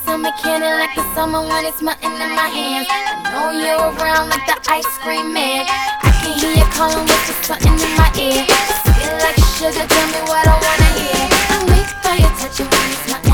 summer candy like the summer when it's melting in my hands. I know you're around like the ice cream man. I can hear you calling with the something in my ear. Feel like sugar, tell me what I wanna hear. I'm weak by your touch and when it's not